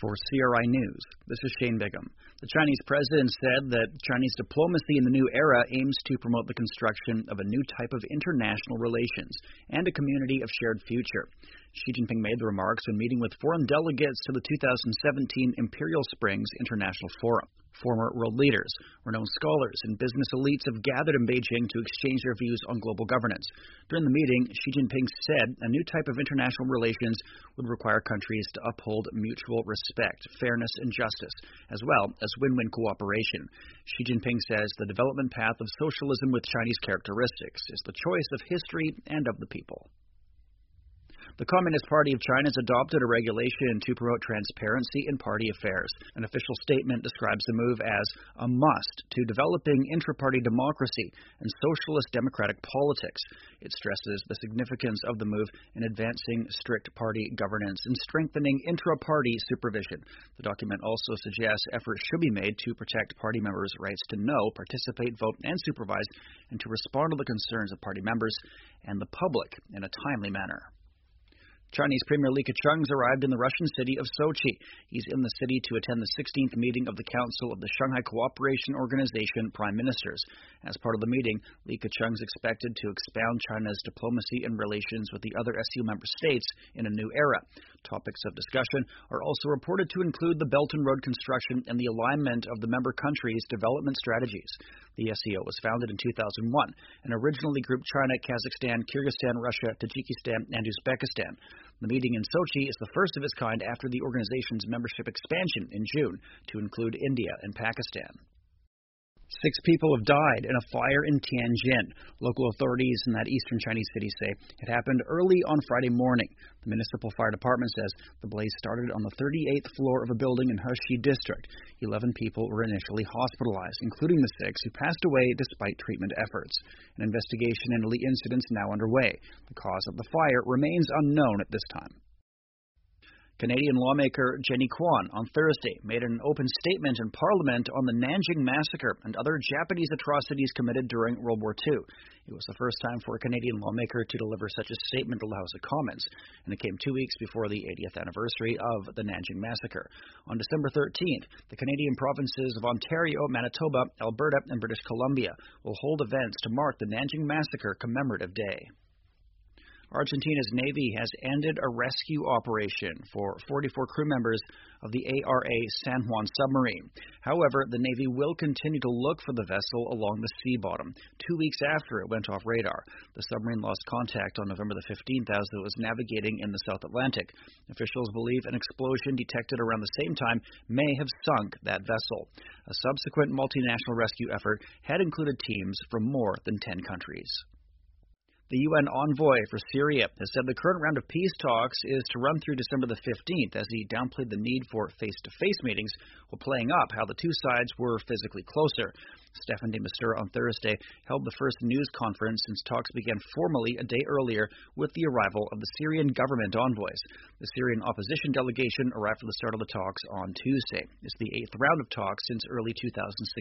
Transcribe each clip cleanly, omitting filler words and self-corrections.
For CRI News, this is Shane Bigham. The Chinese president said that Chinese diplomacy in the new era aims to promote the construction of a new type of international relations and a community of shared future. Xi Jinping made the remarks when meeting with foreign delegates to the 2017 Imperial Springs International Forum. Former world leaders, renowned scholars, and business elites have gathered in Beijing to exchange their views on global governance. During the meeting, Xi Jinping said a new type of international relations would require countries to uphold mutual respect, fairness, and justice, as well as win-win cooperation. Xi Jinping says the development path of socialism with Chinese characteristics is the choice of history and of the people. The Communist Party of China has adopted a regulation to promote transparency in party affairs. An official statement describes the move as a must to developing intra-party democracy and socialist democratic politics. It stresses the significance of the move in advancing strict party governance and strengthening intra-party supervision. The document also suggests efforts should be made to protect party members' rights to know, participate, vote, and supervise, and to respond to the concerns of party members and the public in a timely manner. Chinese Premier Li Keqiang has arrived in the Russian city of Sochi. He's in the city to attend the 16th meeting of the Council of the Shanghai Cooperation Organization Prime Ministers. As part of the meeting, Li Keqiang is expected to expound China's diplomacy and relations with the other SCO member states in a new era. Topics of discussion are also reported to include the Belt and Road construction and the alignment of the member countries' development strategies. The SCO was founded in 2001 and originally grouped China, Kazakhstan, Kyrgyzstan, Russia, Tajikistan, and Uzbekistan. The meeting in Sochi is the first of its kind after the organization's membership expansion in June to include India and Pakistan. 6 people have died in a fire in Tianjin. Local authorities in that eastern Chinese city say it happened early on Friday morning. The municipal fire department says the blaze started on the 38th floor of a building in Heshi district. 11 people were initially hospitalized, including the 6 who passed away despite treatment efforts. An investigation into the incident is now underway. The cause of the fire remains unknown at this time. Canadian lawmaker Jenny Kwan on Thursday made an open statement in Parliament on the Nanjing Massacre and other Japanese atrocities committed during World War II. It was the first time for a Canadian lawmaker to deliver such a statement to the House of Commons, and it came 2 weeks before the 80th anniversary of the Nanjing Massacre. On December 13th, the Canadian provinces of Ontario, Manitoba, Alberta, and British Columbia will hold events to mark the Nanjing Massacre Commemorative Day. Argentina's Navy has ended a rescue operation for 44 crew members of the ARA San Juan submarine. However, the Navy will continue to look for the vessel along the sea bottom 2 weeks after it went off radar. The submarine lost contact on November the 15th as it was navigating in the South Atlantic. Officials believe an explosion detected around the same time may have sunk that vessel. A subsequent multinational rescue effort had included teams from more than 10 countries. The UN envoy for Syria has said the current round of peace talks is to run through December the 15th as he downplayed the need for face-to-face meetings while playing up how the two sides were physically closer. Staffan de Mistura on Thursday held the first news conference since talks began formally a day earlier with the arrival of the Syrian government envoys. The Syrian opposition delegation arrived for the start of the talks on Tuesday. It's the 8th round of talks since early 2016.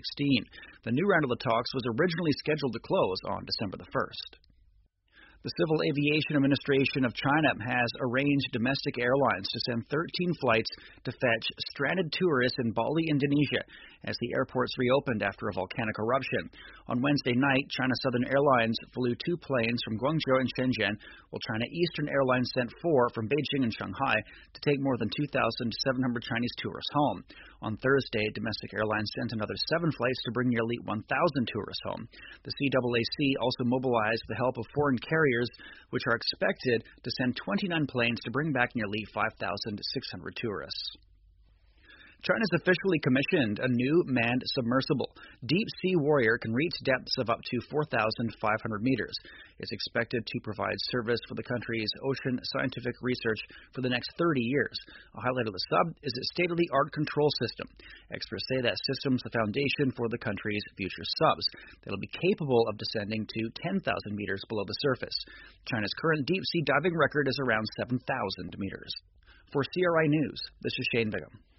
The new round of the talks was originally scheduled to close on December the 1st. The Civil Aviation Administration of China has arranged domestic airlines to send 13 flights to fetch stranded tourists in Bali, Indonesia, as the airports reopened after a volcanic eruption. On Wednesday night, China Southern Airlines flew 2 planes from Guangzhou and Shenzhen, while China Eastern Airlines sent 4 from Beijing and Shanghai to take more than 2,700 Chinese tourists home. On Thursday, domestic airlines sent another 7 flights to bring nearly 1,000 tourists home. The CAAC also mobilized the help of foreign carriers, which are expected to send 29 planes to bring back nearly 5,600 tourists. China's officially commissioned a new manned submersible. Deep Sea Warrior can reach depths of up to 4,500 meters. It's expected to provide service for the country's ocean scientific research for the next 30 years. A highlight of the sub is its state-of-the-art control system. Experts say that system's the foundation for the country's future subs. That'll be capable of descending to 10,000 meters below the surface. China's current deep-sea diving record is around 7,000 meters. For CRI News, this is Shane Bigham.